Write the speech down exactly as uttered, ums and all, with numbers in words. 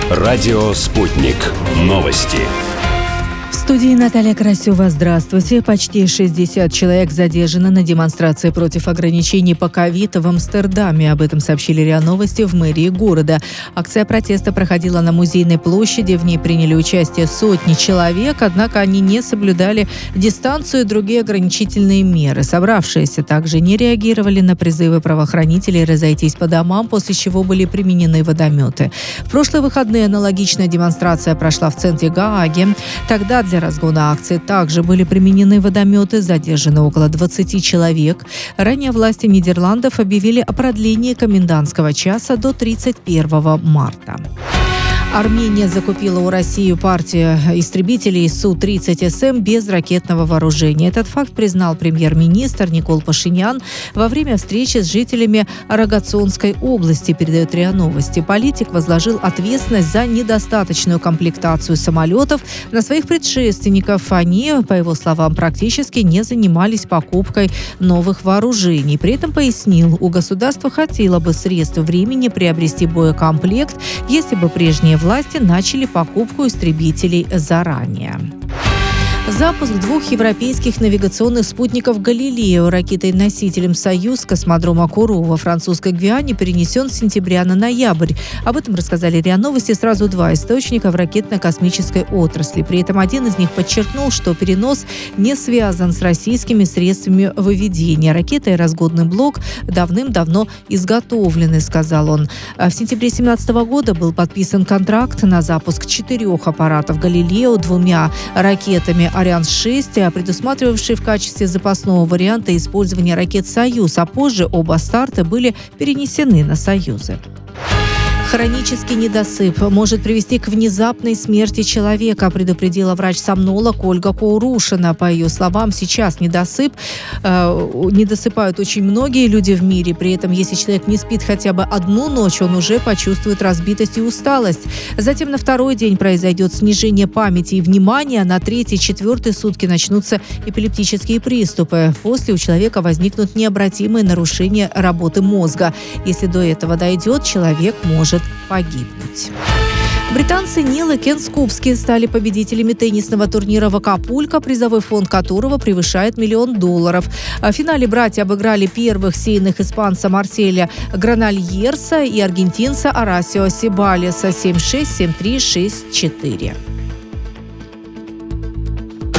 Радио «Спутник». Новости. В студии Наталья Красева. Здравствуйте. Почти шестьдесят человек задержаны на демонстрации против ограничений по ковид в Амстердаме. Об этом сообщили РИА Новости в мэрии города. Акция протеста проходила на Музейной площади. В ней приняли участие сотни человек, однако они не соблюдали дистанцию и другие ограничительные меры. Собравшиеся также не реагировали на призывы правоохранителей разойтись по домам, после чего были применены водометы. В прошлые выходные аналогичная демонстрация прошла в центре Гааги. Тогда для разгона акции также были применены водометы, задержаны около двадцати человек. Ранее власти Нидерландов объявили о продлении комендантского часа до тридцать первого марта. Армения закупила у России партию истребителей Су тридцать эс эм без ракетного вооружения. Этот факт признал премьер-министр Никол Пашинян во время встречи с жителями Рогатцонской области, передает РИА Новости. Политик возложил ответственность за недостаточную комплектацию самолетов на своих предшественников. Они, по его словам, практически не занимались покупкой новых вооружений. При этом пояснил, у государства хватило бы средств времени приобрести боекомплект, если бы прежние власти начали покупку истребителей заранее. Запуск двух европейских навигационных спутников «Галилео» ракетой-носителем «Союз» космодрома Куру во французской Гвиане перенесен с сентября на ноябрь. Об этом рассказали РИА Новости сразу два источника в ракетно-космической отрасли. При этом один из них подчеркнул, что перенос не связан с российскими средствами выведения. Ракета и разгонный блок давным-давно изготовлены, сказал он. В сентябре две тысячи семнадцатого года был подписан контракт на запуск четырех аппаратов «Галилео», двумя ракетами «Ариан-шесть», предусматривавший в качестве запасного варианта использование ракет «Союз», а позже оба старта были перенесены на «Союзы». Хронический недосып может привести к внезапной смерти человека, предупредила врач-сомнолог Ольга Курушина. По ее словам, сейчас недосып, э, недосыпают очень многие люди в мире. При этом, если человек не спит хотя бы одну ночь, он уже почувствует разбитость и усталость. Затем на второй день произойдет снижение памяти и внимания, на третий, четвертый сутки начнутся эпилептические приступы. После у человека возникнут необратимые нарушения работы мозга. Если до этого дойдет, человек может погибнуть. Британцы Нил и Кен Скупски стали победителями теннисного турнира в Акапулько, призовой фонд которого превышает миллион долларов. В финале братья обыграли первых сеянных испанца Марселя Гранальерса и аргентинца Орасио Себалеса семь шесть, семь три, шесть четыре.